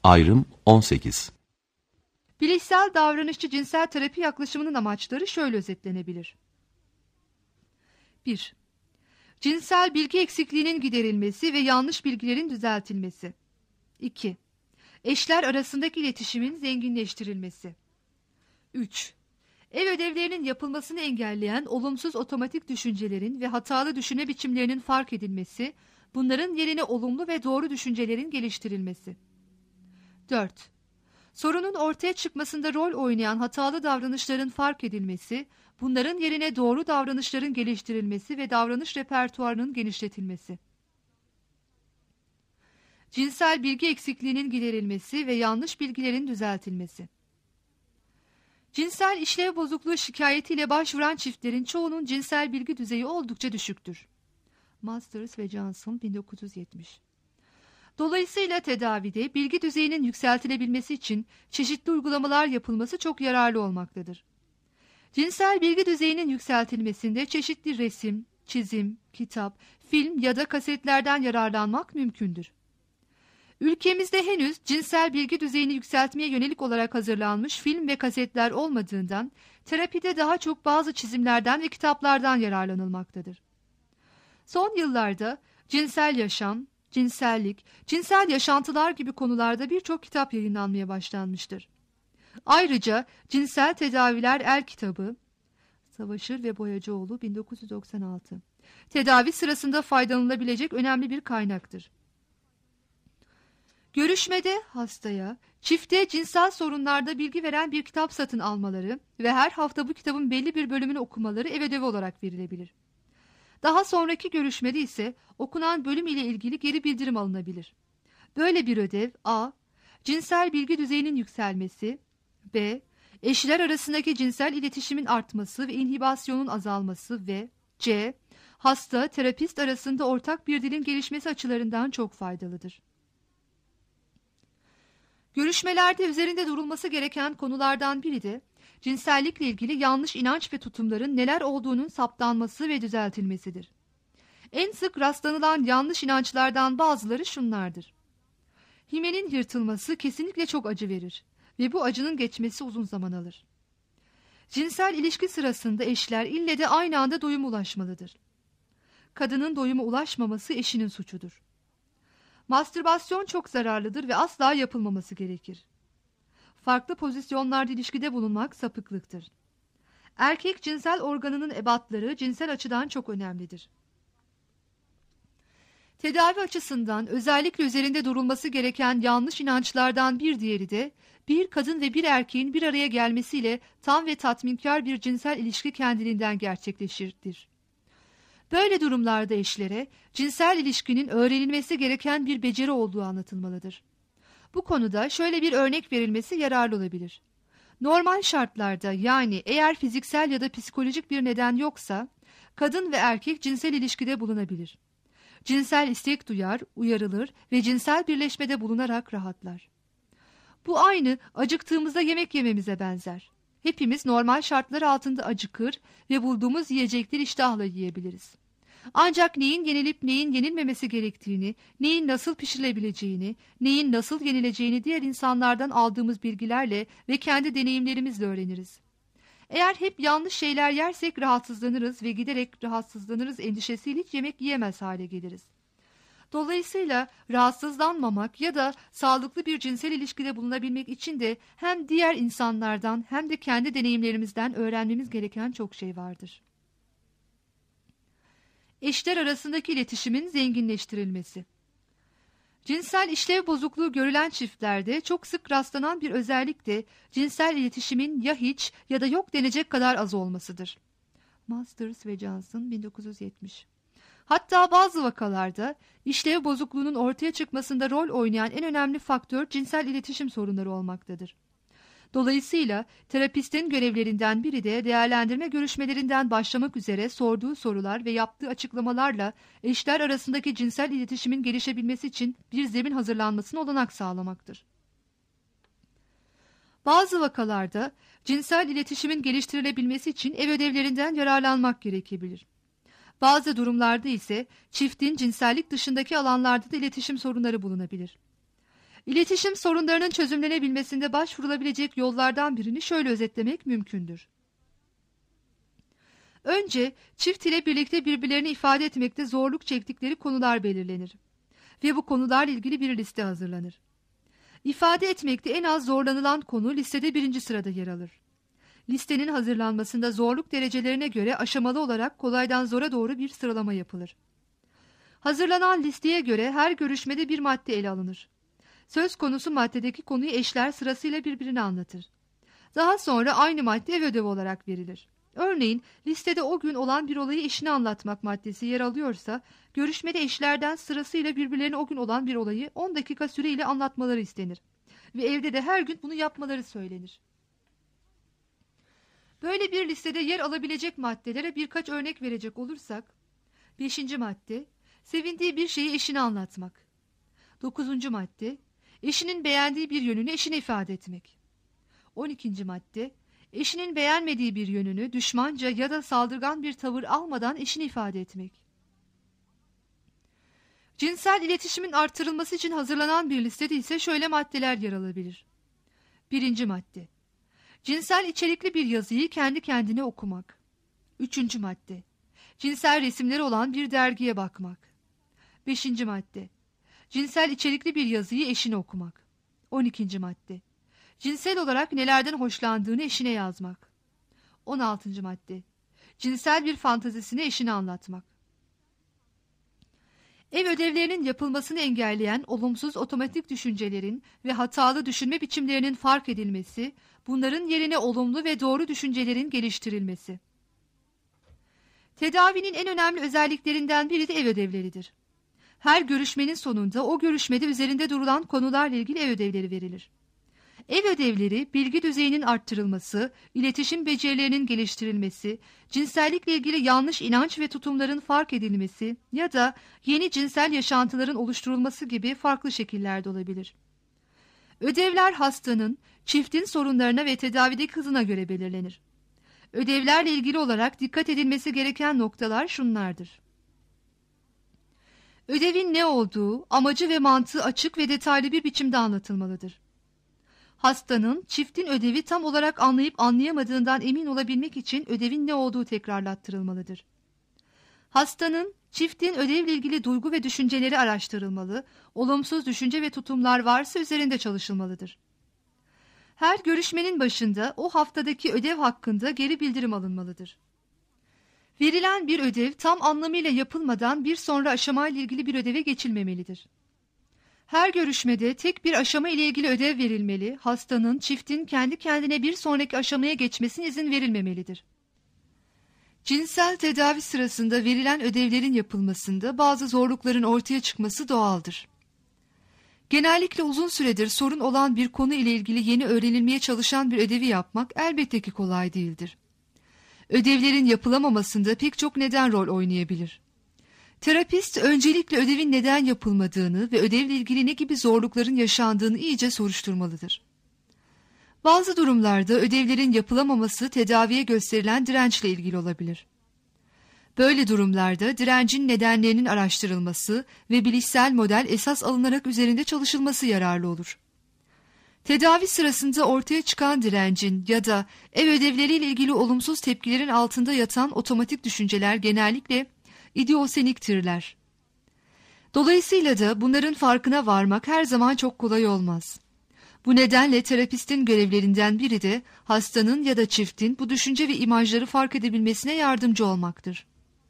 Ayrım 18. Bilişsel davranışçı cinsel terapi yaklaşımının amaçları şöyle özetlenebilir. 1. Cinsel bilgi eksikliğinin giderilmesi ve yanlış bilgilerin düzeltilmesi. 2. Eşler arasındaki iletişimin zenginleştirilmesi. 3. Ev ödevlerinin yapılmasını engelleyen olumsuz otomatik düşüncelerin ve hatalı düşünme biçimlerinin fark edilmesi, bunların yerine olumlu ve doğru düşüncelerin geliştirilmesi. 4. Sorunun ortaya çıkmasında rol oynayan hatalı davranışların fark edilmesi, bunların yerine doğru davranışların geliştirilmesi ve davranış repertuarının genişletilmesi. Cinsel bilgi eksikliğinin giderilmesi ve yanlış bilgilerin düzeltilmesi. Cinsel işlev bozukluğu şikayetiyle başvuran çiftlerin çoğunun cinsel bilgi düzeyi oldukça düşüktür. Masters ve Johnson 1970. Dolayısıyla tedavide bilgi düzeyinin yükseltilebilmesi için çeşitli uygulamalar yapılması çok yararlı olmaktadır. Cinsel bilgi düzeyinin yükseltilmesinde çeşitli resim, çizim, kitap, film ya da kasetlerden yararlanmak mümkündür. Ülkemizde henüz cinsel bilgi düzeyini yükseltmeye yönelik olarak hazırlanmış film ve kasetler olmadığından terapide daha çok bazı çizimlerden ve kitaplardan yararlanılmaktadır. Son yıllarda cinsel yaşam, cinsellik, cinsel yaşantılar gibi konularda birçok kitap yayınlanmaya başlanmıştır. Ayrıca Cinsel Tedaviler El Kitabı, Savaşır ve Boyacıoğlu 1996, tedavi sırasında faydalanılabilecek önemli bir kaynaktır. Görüşmede hastaya, çifte cinsel sorunlarda bilgi veren bir kitap satın almaları ve her hafta bu kitabın belli bir bölümünü okumaları ev ödevi olarak verilebilir. Daha sonraki görüşmede ise okunan bölüm ile ilgili geri bildirim alınabilir. Böyle bir ödev a. Cinsel bilgi düzeyinin yükselmesi, b. Eşler arasındaki cinsel iletişimin artması ve inhibasyonun azalması ve c. Hasta, terapist arasında ortak bir dilin gelişmesi açılarından çok faydalıdır. Görüşmelerde üzerinde durulması gereken konulardan biri de cinsellikle ilgili yanlış inanç ve tutumların neler olduğunun saptanması ve düzeltilmesidir. En sık rastlanılan yanlış inançlardan bazıları şunlardır. Himenin yırtılması kesinlikle çok acı verir ve bu acının geçmesi uzun zaman alır. Cinsel ilişki sırasında eşler ille de aynı anda doyuma ulaşmalıdır. Kadının doyuma ulaşmaması eşinin suçudur. Mastürbasyon çok zararlıdır ve asla yapılmaması gerekir. Farklı pozisyonlarda ilişkide bulunmak sapıklıktır. Erkek cinsel organının ebatları cinsel açıdan çok önemlidir. Tedavi açısından özellikle üzerinde durulması gereken yanlış inançlardan bir diğeri de bir kadın ve bir erkeğin bir araya gelmesiyle tam ve tatminkar bir cinsel ilişki kendiliğinden gerçekleşir. Böyle durumlarda eşlere cinsel ilişkinin öğrenilmesi gereken bir beceri olduğu anlatılmalıdır. Bu konuda şöyle bir örnek verilmesi yararlı olabilir. Normal şartlarda, yani eğer fiziksel ya da psikolojik bir neden yoksa kadın ve erkek cinsel ilişkide bulunabilir. Cinsel istek duyar, uyarılır ve cinsel birleşmede bulunarak rahatlar. Bu aynı acıktığımızda yemek yememize benzer. Hepimiz normal şartlar altında acıkır ve bulduğumuz yiyecekleri iştahla yiyebiliriz. Ancak neyin yenilip neyin yenilmemesi gerektiğini, neyin nasıl pişirilebileceğini, neyin nasıl yenileceğini diğer insanlardan aldığımız bilgilerle ve kendi deneyimlerimizle öğreniriz. Eğer hep yanlış şeyler yersek rahatsızlanırız ve giderek rahatsızlanırız endişesiyle hiç yemek yiyemez hale geliriz. Dolayısıyla rahatsızlanmamak ya da sağlıklı bir cinsel ilişkide bulunabilmek için de hem diğer insanlardan hem de kendi deneyimlerimizden öğrenmemiz gereken çok şey vardır. Eşler arasındaki iletişimin zenginleştirilmesi. Cinsel işlev bozukluğu görülen çiftlerde çok sık rastlanan bir özellik de cinsel iletişimin ya hiç ya da yok denecek kadar az olmasıdır. Masters ve Johnson 1970. Hatta bazı vakalarda işlev bozukluğunun ortaya çıkmasında rol oynayan en önemli faktör cinsel iletişim sorunları olmaktadır. Dolayısıyla terapistin görevlerinden biri de değerlendirme görüşmelerinden başlamak üzere sorduğu sorular ve yaptığı açıklamalarla eşler arasındaki cinsel iletişimin gelişebilmesi için bir zemin hazırlanmasına olanak sağlamaktır. Bazı vakalarda cinsel iletişimin geliştirilebilmesi için ev ödevlerinden yararlanmak gerekebilir. Bazı durumlarda ise çiftin cinsellik dışındaki alanlarda da iletişim sorunları bulunabilir. İletişim sorunlarının çözümlenebilmesinde başvurulabilecek yollardan birini şöyle özetlemek mümkündür. Önce çift ile birlikte birbirlerini ifade etmekte zorluk çektikleri konular belirlenir ve bu konularla ilgili bir liste hazırlanır. İfade etmekte en az zorlanılan konu listede 1. sırada yer alır. Listenin hazırlanmasında zorluk derecelerine göre aşamalı olarak kolaydan zora doğru bir sıralama yapılır. Hazırlanan listeye göre her görüşmede bir madde ele alınır. Söz konusu maddedeki konuyu eşler sırasıyla birbirine anlatır. Daha sonra aynı madde ev ödevi olarak verilir. Örneğin listede o gün olan bir olayı eşine anlatmak maddesi yer alıyorsa, görüşmede eşlerden sırasıyla birbirlerine o gün olan bir olayı 10 dakika süreyle anlatmaları istenir. Ve evde de her gün bunu yapmaları söylenir. Böyle bir listede yer alabilecek maddelere birkaç örnek verecek olursak, 5. madde, sevindiği bir şeyi eşine anlatmak. 9. madde, eşinin beğendiği bir yönünü eşine ifade etmek. 12. madde, eşinin beğenmediği bir yönünü düşmanca ya da saldırgan bir tavır almadan eşine ifade etmek. Cinsel iletişimin artırılması için hazırlanan bir listede ise şöyle maddeler yer alabilir. 1. madde, cinsel içerikli bir yazıyı kendi kendine okumak. 3. madde, cinsel resimleri olan bir dergiye bakmak. 5. madde, cinsel içerikli bir yazıyı eşine okumak. 12. madde, cinsel olarak nelerden hoşlandığını eşine yazmak. 16. madde, cinsel bir fantezisini eşine anlatmak. Ev ödevlerinin yapılmasını engelleyen olumsuz otomatik düşüncelerin ve hatalı düşünme biçimlerinin fark edilmesi, bunların yerine olumlu ve doğru düşüncelerin geliştirilmesi. Tedavinin en önemli özelliklerinden biri de ev ödevleridir. Her görüşmenin sonunda o görüşmede üzerinde durulan konularla ilgili ev ödevleri verilir. Ev ödevleri, bilgi düzeyinin arttırılması, iletişim becerilerinin geliştirilmesi, cinsellikle ilgili yanlış inanç ve tutumların fark edilmesi ya da yeni cinsel yaşantıların oluşturulması gibi farklı şekillerde olabilir. Ödevler hastanın, çiftin sorunlarına ve tedavideki hızına göre belirlenir. Ödevlerle ilgili olarak dikkat edilmesi gereken noktalar şunlardır. Ödevin ne olduğu, amacı ve mantığı açık ve detaylı bir biçimde anlatılmalıdır. Hastanın, çiftin ödevi tam olarak anlayıp anlayamadığından emin olabilmek için ödevin ne olduğu tekrarlattırılmalıdır. Hastanın, çiftin ödevle ilgili duygu ve düşünceleri araştırılmalı, olumsuz düşünce ve tutumlar varsa üzerinde çalışılmalıdır. Her görüşmenin başında o haftadaki ödev hakkında geri bildirim alınmalıdır. Verilen bir ödev tam anlamıyla yapılmadan bir sonra aşamayla ilgili bir ödeve geçilmemelidir. Her görüşmede tek bir aşama ile ilgili ödev verilmeli, hastanın, çiftin kendi kendine bir sonraki aşamaya geçmesine izin verilmemelidir. Cinsel tedavi sırasında verilen ödevlerin yapılmasında bazı zorlukların ortaya çıkması doğaldır. Genellikle uzun süredir sorun olan bir konu ile ilgili yeni öğrenilmeye çalışan bir ödevi yapmak elbette ki kolay değildir. Ödevlerin yapılamamasında pek çok neden rol oynayabilir. Terapist öncelikle ödevin neden yapılmadığını ve ödevle ilgili ne gibi zorlukların yaşandığını iyice soruşturmalıdır. Bazı durumlarda ödevlerin yapılamaması tedaviye gösterilen dirençle ilgili olabilir. Böyle durumlarda direncin nedenlerinin araştırılması ve bilişsel model esas alınarak üzerinde çalışılması yararlı olur. Tedavi sırasında ortaya çıkan direncin ya da ev ödevleriyle ilgili olumsuz tepkilerin altında yatan otomatik düşünceler genellikle idioseniktirler. Dolayısıyla da bunların farkına varmak her zaman çok kolay olmaz. Bu nedenle terapistin görevlerinden biri de hastanın ya da çiftin bu düşünce ve imajları fark edebilmesine yardımcı olmaktır.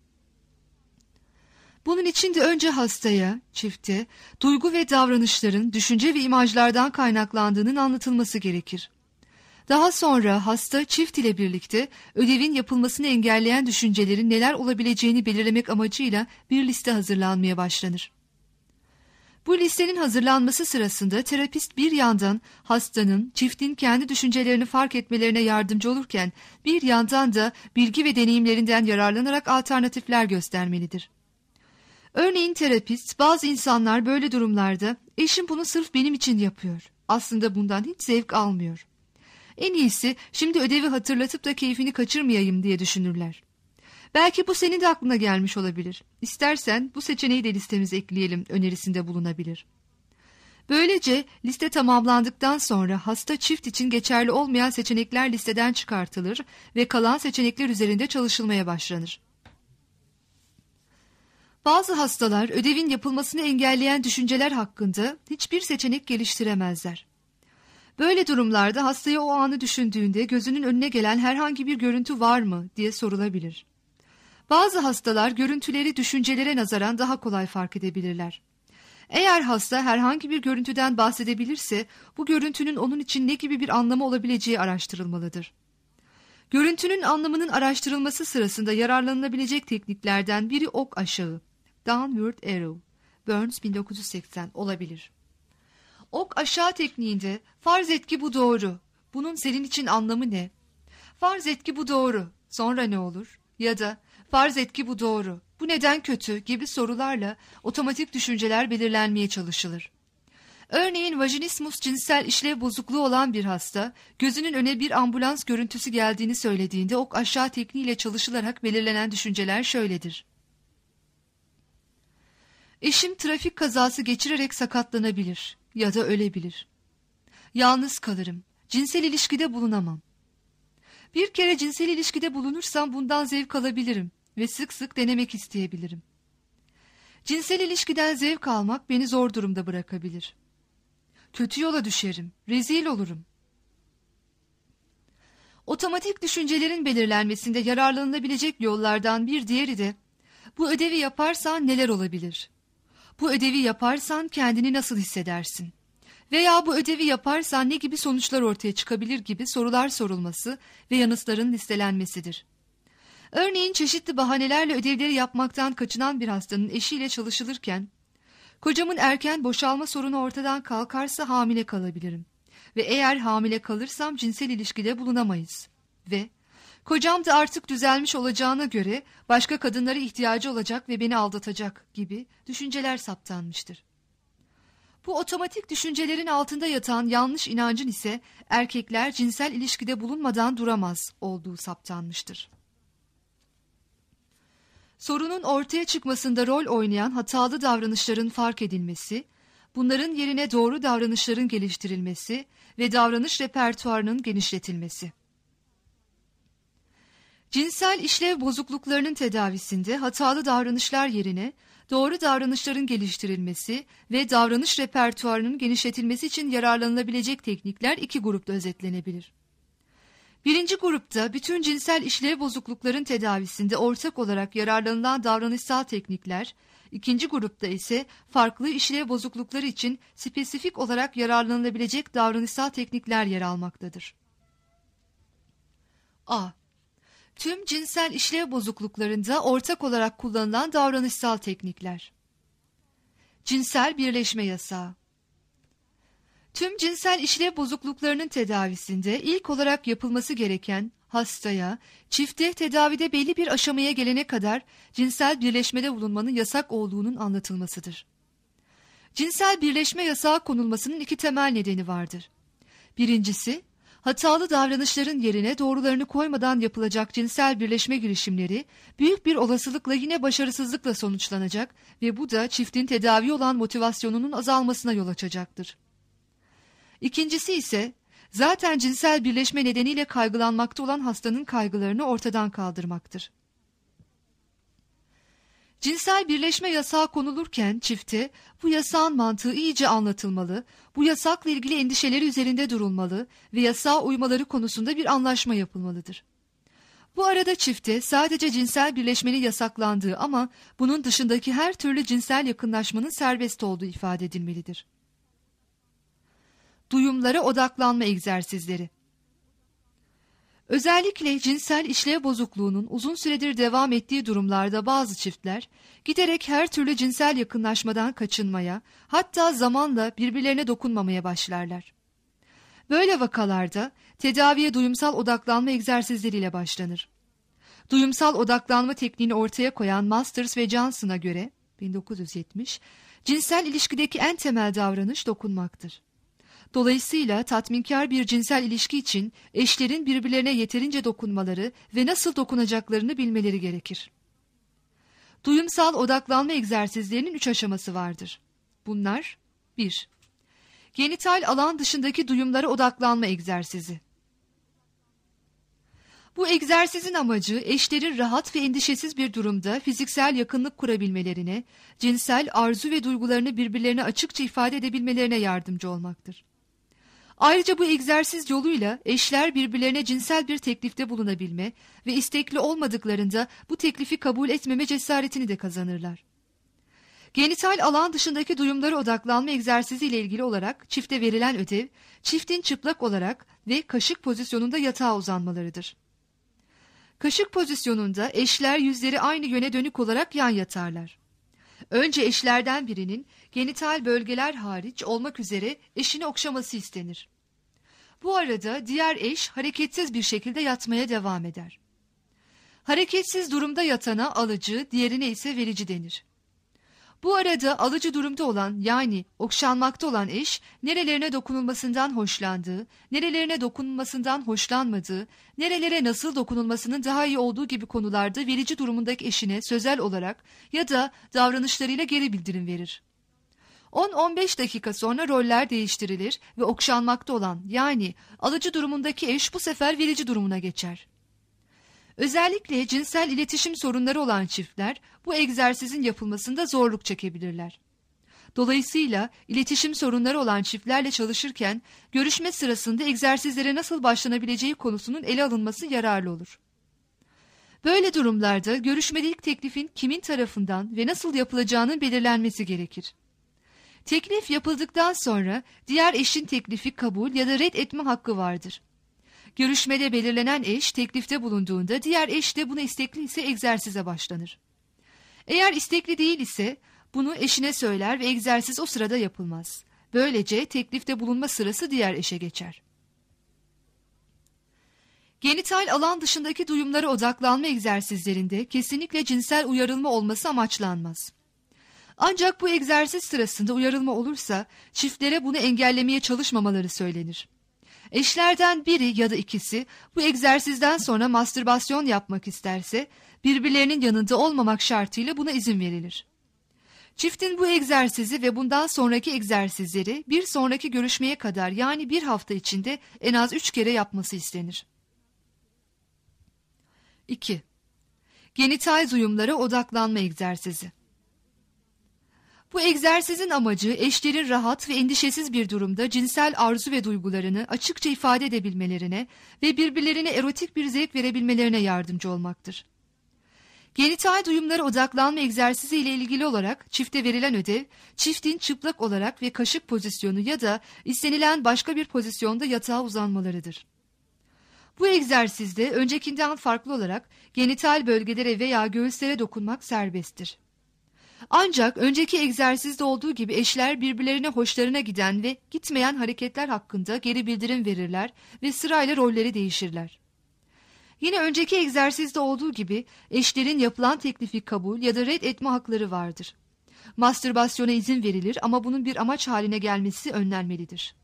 Bunun için de önce hastaya, çifte, duygu ve davranışların düşünce ve imajlardan kaynaklandığının anlatılması gerekir. Daha sonra hasta çift ile birlikte ödevin yapılmasını engelleyen düşüncelerin neler olabileceğini belirlemek amacıyla bir liste hazırlanmaya başlanır. Bu listenin hazırlanması sırasında terapist bir yandan hastanın, çiftin kendi düşüncelerini fark etmelerine yardımcı olurken bir yandan da bilgi ve deneyimlerinden yararlanarak alternatifler göstermelidir. Örneğin terapist, bazı insanlar böyle durumlarda eşim bunu sırf benim için yapıyor, aslında bundan hiç zevk almıyor. En iyisi şimdi ödevi hatırlatıp da keyfini kaçırmayayım diye düşünürler. Belki bu senin de aklına gelmiş olabilir. İstersen bu seçeneği de listemize ekleyelim önerisinde bulunabilir. Böylece liste tamamlandıktan sonra hasta çift için geçerli olmayan seçenekler listeden çıkartılır ve kalan seçenekler üzerinde çalışılmaya başlanır. Bazı hastalar ödevin yapılmasını engelleyen düşünceler hakkında hiçbir seçenek geliştiremezler. Böyle durumlarda hastaya o anı düşündüğünde gözünün önüne gelen herhangi bir görüntü var mı diye sorulabilir. Bazı hastalar görüntüleri düşüncelere nazaran daha kolay fark edebilirler. Eğer hasta herhangi bir görüntüden bahsedebilirse bu görüntünün onun için ne gibi bir anlamı olabileceği araştırılmalıdır. Görüntünün anlamının araştırılması sırasında yararlanılabilecek tekniklerden biri ok aşağı, downward arrow, Burns 1980 olabilir. Ok aşağı tekniğinde farz et ki bu doğru, bunun senin için anlamı ne? Farz et ki bu doğru, sonra ne olur? Ya da farz et ki bu doğru, bu neden kötü gibi sorularla otomatik düşünceler belirlenmeye çalışılır. Örneğin vajinismus cinsel işlev bozukluğu olan bir hasta, gözünün önüne bir ambulans görüntüsü geldiğini söylediğinde ok aşağı tekniğiyle çalışılarak belirlenen düşünceler şöyledir. Eşim trafik kazası geçirerek sakatlanabilir ya da ölebilir. Yalnız kalırım, cinsel ilişkide bulunamam. Bir kere cinsel ilişkide bulunursam bundan zevk alabilirim ve sık sık denemek isteyebilirim. Cinsel ilişkiden zevk almak beni zor durumda bırakabilir. Kötü yola düşerim, rezil olurum. Otomatik düşüncelerin belirlenmesinde yararlanılabilecek yollardan bir diğeri de, bu ödevi yaparsan neler olabilir? Bu ödevi yaparsan kendini nasıl hissedersin? Veya bu ödevi yaparsan ne gibi sonuçlar ortaya çıkabilir gibi sorular sorulması ve yanıtların listelenmesidir. Örneğin çeşitli bahanelerle ödevleri yapmaktan kaçınan bir hastanın eşiyle çalışılırken, kocamın erken boşalma sorunu ortadan kalkarsa hamile kalabilirim ve eğer hamile kalırsam cinsel ilişkide bulunamayız ve kocam da artık düzelmiş olacağına göre başka kadınlara ihtiyacı olacak ve beni aldatacak gibi düşünceler saptanmıştır. Bu otomatik düşüncelerin altında yatan yanlış inancın ise erkekler cinsel ilişkide bulunmadan duramaz olduğu saptanmıştır. Sorunun ortaya çıkmasında rol oynayan hatalı davranışların fark edilmesi, bunların yerine doğru davranışların geliştirilmesi ve davranış repertuarının genişletilmesi. Cinsel işlev bozukluklarının tedavisinde hatalı davranışlar yerine doğru davranışların geliştirilmesi ve davranış repertuarının genişletilmesi için yararlanılabilecek teknikler iki grupta özetlenebilir. Birinci grupta bütün cinsel işlev bozuklukların tedavisinde ortak olarak yararlanılan davranışsal teknikler, ikinci grupta ise farklı işlev bozuklukları için spesifik olarak yararlanılabilecek davranışsal teknikler yer almaktadır. A. Tüm cinsel işlev bozukluklarında ortak olarak kullanılan davranışsal teknikler. Cinsel birleşme yasağı. Tüm cinsel işlev bozukluklarının tedavisinde ilk olarak yapılması gereken hastaya, çifte tedavide belli bir aşamaya gelene kadar cinsel birleşmede bulunmanın yasak olduğunun anlatılmasıdır. Cinsel birleşme yasağı konulmasının iki temel nedeni vardır. Birincisi, hatalı davranışların yerine doğrularını koymadan yapılacak cinsel birleşme girişimleri büyük bir olasılıkla yine başarısızlıkla sonuçlanacak ve bu da çiftin tedavi olan motivasyonunun azalmasına yol açacaktır. İkincisi ise zaten cinsel birleşme nedeniyle kaygılanmakta olan hastanın kaygılarını ortadan kaldırmaktır. Cinsel birleşme yasağı konulurken çifte bu yasağın mantığı iyice anlatılmalı, bu yasakla ilgili endişeleri üzerinde durulmalı ve yasağa uymaları konusunda bir anlaşma yapılmalıdır. Bu arada çifte sadece cinsel birleşmenin yasaklandığı ama bunun dışındaki her türlü cinsel yakınlaşmanın serbest olduğu ifade edilmelidir. Duyumlara odaklanma egzersizleri. Özellikle cinsel işlev bozukluğunun uzun süredir devam ettiği durumlarda bazı çiftler giderek her türlü cinsel yakınlaşmadan kaçınmaya, hatta zamanla birbirlerine dokunmamaya başlarlar. Böyle vakalarda tedaviye duyumsal odaklanma egzersizleriyle başlanır. Duyumsal odaklanma tekniğini ortaya koyan Masters ve Johnson'a göre 1970, cinsel ilişkideki en temel davranış dokunmaktır. Dolayısıyla tatminkar bir cinsel ilişki için eşlerin birbirlerine yeterince dokunmaları ve nasıl dokunacaklarını bilmeleri gerekir. Duyumsal odaklanma egzersizlerinin 3 aşaması vardır. Bunlar: 1. Genital alan dışındaki duyumlara odaklanma egzersizi. Bu egzersizin amacı eşlerin rahat ve endişesiz bir durumda fiziksel yakınlık kurabilmelerine, cinsel arzu ve duygularını birbirlerine açıkça ifade edebilmelerine yardımcı olmaktır. Ayrıca bu egzersiz yoluyla eşler birbirlerine cinsel bir teklifte bulunabilme ve istekli olmadıklarında bu teklifi kabul etmeme cesaretini de kazanırlar. Genital alan dışındaki duyumlara odaklanma egzersizi ile ilgili olarak çifte verilen ödev, çiftin çıplak olarak ve kaşık pozisyonunda yatağa uzanmalarıdır. Kaşık pozisyonunda eşler yüzleri aynı yöne dönük olarak yan yatarlar. Önce eşlerden birinin genital bölgeler hariç olmak üzere eşini okşaması istenir. Bu arada diğer eş hareketsiz bir şekilde yatmaya devam eder. Hareketsiz durumda yatana alıcı, diğerine ise verici denir. Bu arada alıcı durumda olan yani okşanmakta olan eş nerelerine dokunulmasından hoşlandığı, nerelerine dokunulmasından hoşlanmadığı, nerelere nasıl dokunulmasının daha iyi olduğu gibi konularda verici durumundaki eşine sözel olarak ya da davranışlarıyla geri bildirim verir. 10-15 dakika sonra roller değiştirilir ve okşanmakta olan yani alıcı durumundaki eş bu sefer verici durumuna geçer. Özellikle cinsel iletişim sorunları olan çiftler bu egzersizin yapılmasında zorluk çekebilirler. Dolayısıyla iletişim sorunları olan çiftlerle çalışırken görüşme sırasında egzersizlere nasıl başlanabileceği konusunun ele alınması yararlı olur. Böyle durumlarda görüşmede ilk teklifin kimin tarafından ve nasıl yapılacağının belirlenmesi gerekir. Teklif yapıldıktan sonra diğer eşin teklifi kabul ya da red etme hakkı vardır. Görüşmede belirlenen eş teklifte bulunduğunda diğer eş de buna istekli ise egzersize başlanır. Eğer istekli değil ise bunu eşine söyler ve egzersiz o sırada yapılmaz. Böylece teklifte bulunma sırası diğer eşe geçer. Genital alan dışındaki duyumlara odaklanma egzersizlerinde kesinlikle cinsel uyarılma olması amaçlanmaz. Ancak bu egzersiz sırasında uyarılma olursa çiftlere bunu engellemeye çalışmamaları söylenir. Eşlerden biri ya da ikisi bu egzersizden sonra mastürbasyon yapmak isterse birbirlerinin yanında olmamak şartıyla buna izin verilir. Çiftin bu egzersizi ve bundan sonraki egzersizleri bir sonraki görüşmeye kadar yani bir hafta içinde en az 3 kere yapması istenir. 2. Genital duyumlara odaklanma egzersizi. Bu egzersizin amacı eşlerin rahat ve endişesiz bir durumda cinsel arzu ve duygularını açıkça ifade edebilmelerine ve birbirlerine erotik bir zevk verebilmelerine yardımcı olmaktır. Genital duyumlara odaklanma egzersizi ile ilgili olarak çifte verilen ödev, çiftin çıplak olarak ve kaşık pozisyonu ya da istenilen başka bir pozisyonda yatağa uzanmalarıdır. Bu egzersizde öncekinden farklı olarak genital bölgelere veya göğüslere dokunmak serbesttir. Ancak önceki egzersizde olduğu gibi eşler birbirlerine hoşlarına giden ve gitmeyen hareketler hakkında geri bildirim verirler ve sırayla rolleri değişirler. Yine önceki egzersizde olduğu gibi eşlerin yapılan teklifi kabul ya da red etme hakları vardır. Mastürbasyona izin verilir ama bunun bir amaç haline gelmesi önlenmelidir.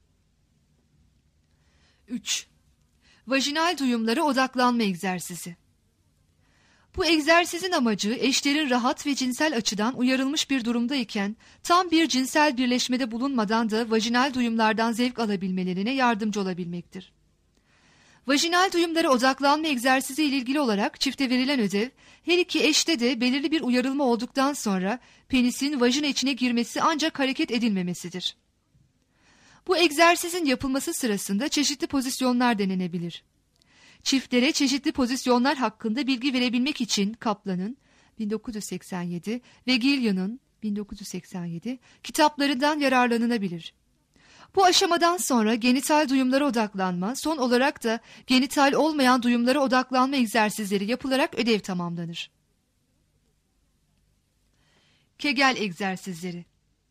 3. Vajinal duyumlara odaklanma egzersizi. Bu egzersizin amacı eşlerin rahat ve cinsel açıdan uyarılmış bir durumdayken tam bir cinsel birleşmede bulunmadan da vajinal duyumlardan zevk alabilmelerine yardımcı olabilmektir. Vajinal duyumlara odaklanma egzersizi ile ilgili olarak çifte verilen ödev, her iki eşte de belirli bir uyarılma olduktan sonra penisin vajina içine girmesi ancak hareket edilmemesidir. Bu egzersizin yapılması sırasında çeşitli pozisyonlar denenebilir. Çiftlere çeşitli pozisyonlar hakkında bilgi verebilmek için Kaplan'ın 1987 ve Gillian'ın 1987 kitaplarından yararlanılabilir. Bu aşamadan sonra genital duyumlara odaklanma, son olarak da genital olmayan duyumlara odaklanma egzersizleri yapılarak ödev tamamlanır. Kegel egzersizleri.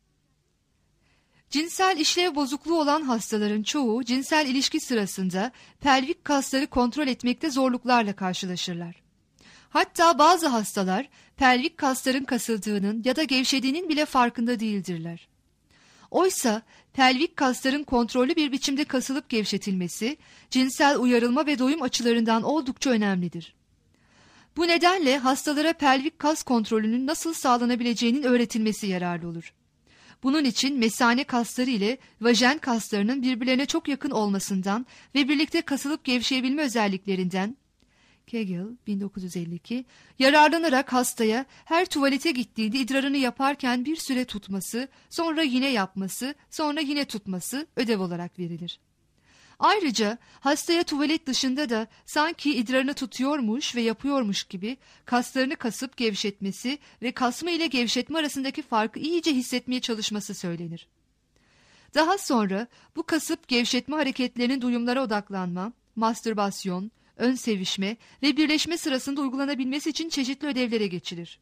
Cinsel işlev bozukluğu olan hastaların çoğu cinsel ilişki sırasında pelvik kasları kontrol etmekte zorluklarla karşılaşırlar. Hatta bazı hastalar pelvik kasların kasıldığının ya da gevşediğinin bile farkında değildirler. Oysa pelvik kasların kontrollü bir biçimde kasılıp gevşetilmesi cinsel uyarılma ve doyum açılarından oldukça önemlidir. Bu nedenle hastalara pelvik kas kontrolünün nasıl sağlanabileceğinin öğretilmesi yararlı olur. Bunun için mesane kasları ile vajen kaslarının birbirlerine çok yakın olmasından ve birlikte kasılıp gevşeyebilme özelliklerinden Kegel 1952 yararlanarak hastaya her tuvalete gittiğinde idrarını yaparken bir süre tutması, sonra yine yapması, sonra yine tutması ödev olarak verilir. Ayrıca hastaya tuvalet dışında da sanki idrarını tutuyormuş ve yapıyormuş gibi kaslarını kasıp gevşetmesi ve kasma ile gevşetme arasındaki farkı iyice hissetmeye çalışması söylenir. Daha sonra bu kasıp gevşetme hareketlerinin duyumlara odaklanma, mastürbasyon, ön sevişme ve birleşme sırasında uygulanabilmesi için çeşitli ödevlere geçilir.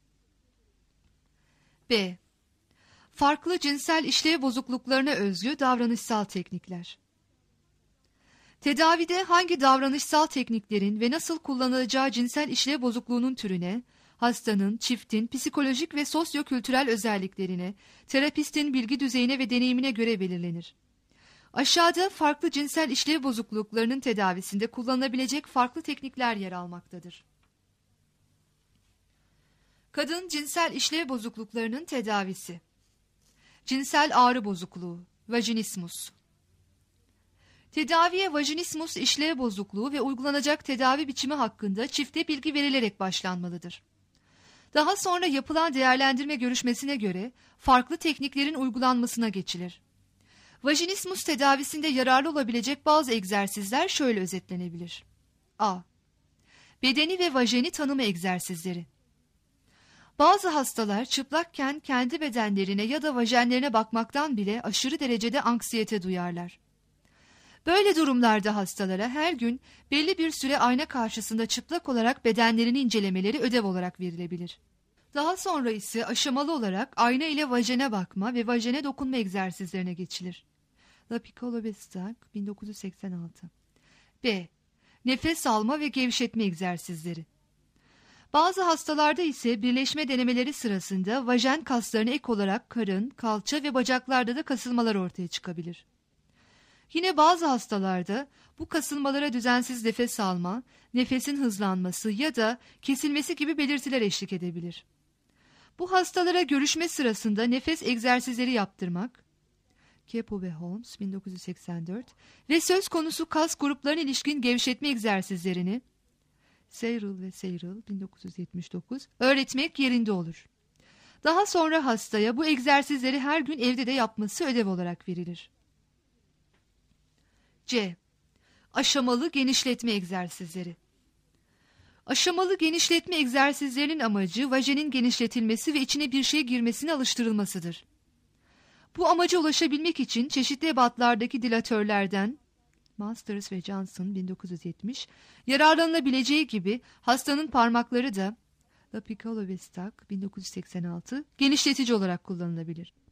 B. Farklı cinsel işlev bozukluklarına özgü davranışsal teknikler. Tedavide hangi davranışsal tekniklerin ve nasıl kullanılacağı cinsel işlev bozukluğunun türüne, hastanın, çiftin psikolojik ve sosyokültürel özelliklerine, terapistin bilgi düzeyine ve deneyimine göre belirlenir. Aşağıda farklı cinsel işlev bozukluklarının tedavisinde kullanılabilecek farklı teknikler yer almaktadır. Kadın cinsel işlev bozukluklarının tedavisi. Cinsel ağrı bozukluğu, vajinismus. Tedaviye vajinismus işlev bozukluğu ve uygulanacak tedavi biçimi hakkında çifte bilgi verilerek başlanmalıdır. Daha sonra yapılan değerlendirme görüşmesine göre farklı tekniklerin uygulanmasına geçilir. Vajinismus tedavisinde yararlı olabilecek bazı egzersizler şöyle özetlenebilir. A. Bedeni ve vajeni tanıma egzersizleri. Bazı hastalar çıplakken kendi bedenlerine ya da vajenlerine bakmaktan bile aşırı derecede anksiyete duyarlar. Böyle durumlarda hastalara her gün belli bir süre ayna karşısında çıplak olarak bedenlerini incelemeleri ödev olarak verilebilir. Daha sonra ise aşamalı olarak ayna ile vajene bakma ve vajene dokunma egzersizlerine geçilir. La Piccolo Bestak 1986. B. Nefes alma ve gevşetme egzersizleri. Bazı hastalarda ise birleşme denemeleri sırasında vajen kaslarına ek olarak karın, kalça ve bacaklarda da kasılmalar ortaya çıkabilir. Yine bazı hastalarda bu kasılmalara düzensiz nefes alma, nefesin hızlanması ya da kesilmesi gibi belirtiler eşlik edebilir. Bu hastalara görüşme sırasında nefes egzersizleri yaptırmak, Kepo ve Holmes 1984 ve söz konusu kas gruplarına ilişkin gevşetme egzersizlerini Seyril ve Seyril 1979 öğretmek yerinde olur. Daha sonra hastaya bu egzersizleri her gün evde de yapması ödev olarak verilir. C. Aşamalı genişletme egzersizleri. Aşamalı genişletme egzersizlerinin amacı vajenin genişletilmesi ve içine bir şey girmesine alıştırılmasıdır. Bu amaca ulaşabilmek için çeşitli ebatlardaki dilatörlerden Masters ve Johnson 1970 yararlanılabileceği gibi hastanın parmakları da La Piccolo ve Stack 1986 genişletici olarak kullanılabilir.